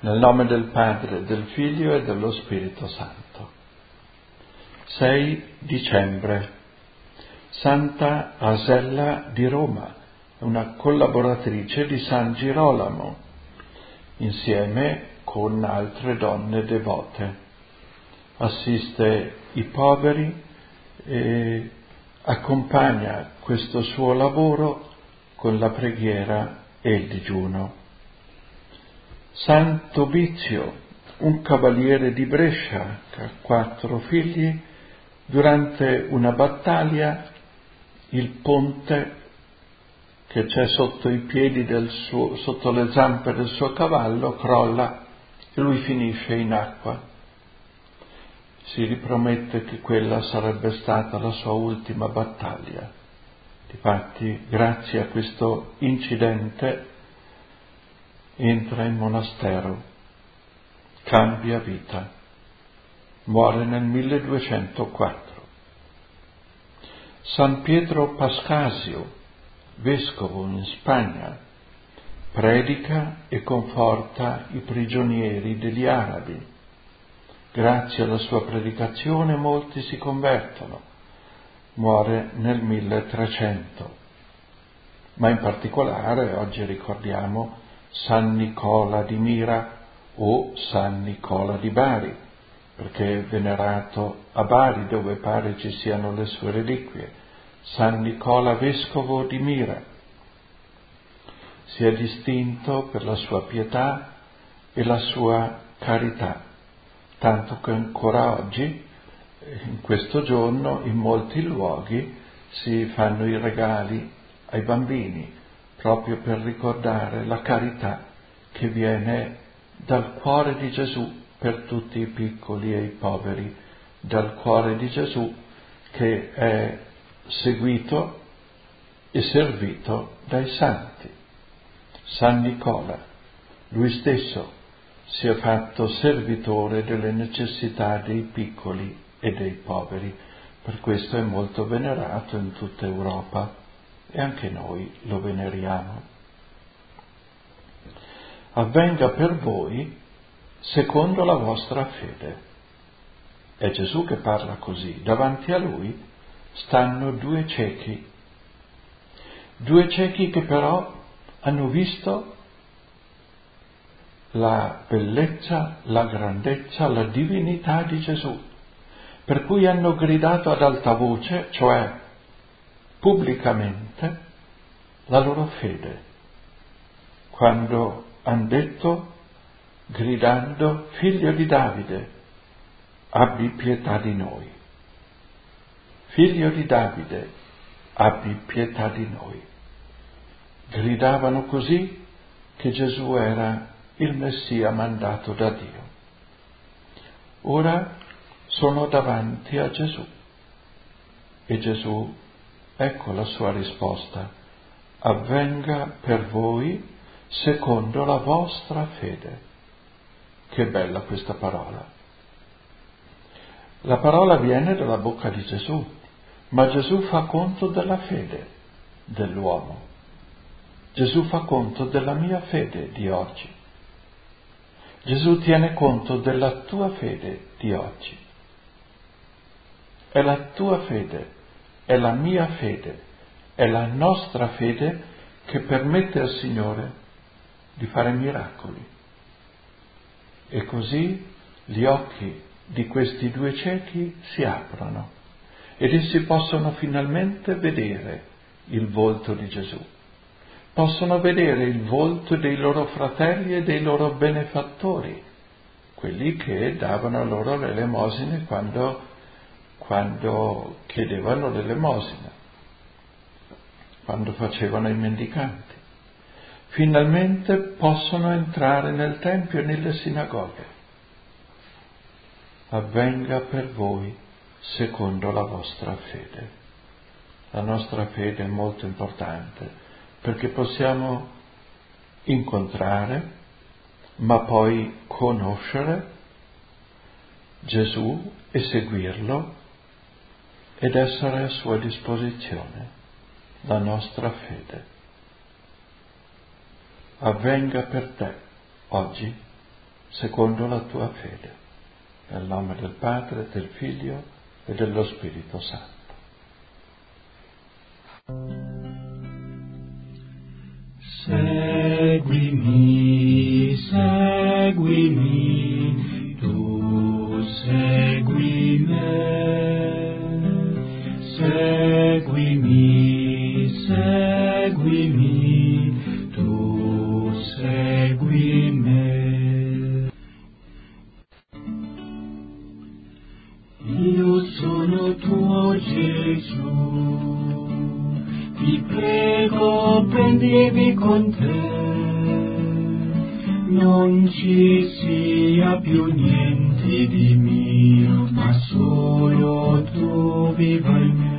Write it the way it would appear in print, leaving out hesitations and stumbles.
Nel nome del Padre, del Figlio e dello Spirito Santo. 6 dicembre. Santa Asella di Roma, una collaboratrice di San Girolamo, insieme con altre donne devote. Assiste i poveri e accompagna questo suo lavoro con la preghiera e il digiuno. San Tobizio, un cavaliere di Brescia che ha 4 figli, durante una battaglia il ponte che c'è sotto i piedi sotto le zampe del suo cavallo crolla e lui finisce in acqua. Si ripromette che quella sarebbe stata la sua ultima battaglia. Difatti, grazie a questo incidente, entra in monastero, cambia vita, muore nel 1204. San Pietro Pascasio, vescovo in Spagna, predica e conforta i prigionieri degli arabi. Grazie alla sua predicazione molti si convertono, muore nel 1300. Ma in particolare oggi ricordiamo San Nicola di Mira o San Nicola di Bari, perché è venerato a Bari, dove pare ci siano le sue reliquie. San Nicola vescovo di Mira si è distinto per la sua pietà e la sua carità, tanto che ancora oggi, in questo giorno, in molti luoghi si fanno i regali ai bambini, proprio per ricordare la carità che viene dal cuore di Gesù per tutti i piccoli e i poveri, dal cuore di Gesù che è seguito e servito dai santi. San Nicola, lui stesso, si è fatto servitore delle necessità dei piccoli e dei poveri, per questo è molto venerato in tutta Europa. E anche noi lo veneriamo. Avvenga per voi secondo la vostra fede. È Gesù che parla così. Davanti a lui stanno 2 ciechi. 2 ciechi che però hanno visto la bellezza, la grandezza, la divinità di Gesù, per cui hanno gridato ad alta voce, cioè pubblicamente, la loro fede, quando hanno detto, gridando: Figlio di Davide, abbi pietà di noi. Figlio di Davide, abbi pietà di noi. Gridavano così che Gesù era il Messia mandato da Dio. Ora sono davanti a Gesù e Gesù, ecco la sua risposta: avvenga per voi secondo la vostra fede. Che bella questa parola. La parola viene dalla bocca di Gesù, ma Gesù fa conto della fede dell'uomo. Gesù fa conto della mia fede di oggi. Gesù tiene conto della tua fede di oggi. È la tua fede, è la mia fede, è la nostra fede che permette al Signore di fare miracoli. E così gli occhi di questi 2 ciechi si aprono ed essi possono finalmente vedere il volto di Gesù. Possono vedere il volto dei loro fratelli e dei loro benefattori, quelli che davano loro l'elemosina quando chiedevano l'elemosina, quando facevano i mendicanti. Finalmente possono entrare nel Tempio e nelle sinagoghe. Avvenga per voi secondo la vostra fede. La nostra fede è molto importante perché possiamo incontrare, ma poi conoscere Gesù e seguirlo ed essere a sua disposizione. La nostra fede. Avvenga per te oggi secondo la tua fede. Nel nome del Padre, del Figlio e dello Spirito Santo. Seguimi, seguimi, tu segui me. Seguimi, seguimi, tu segui me. Io sono tuo Gesù, ti prego prendevi con te, non ci sia più niente di mio, ma solo tu viva in me.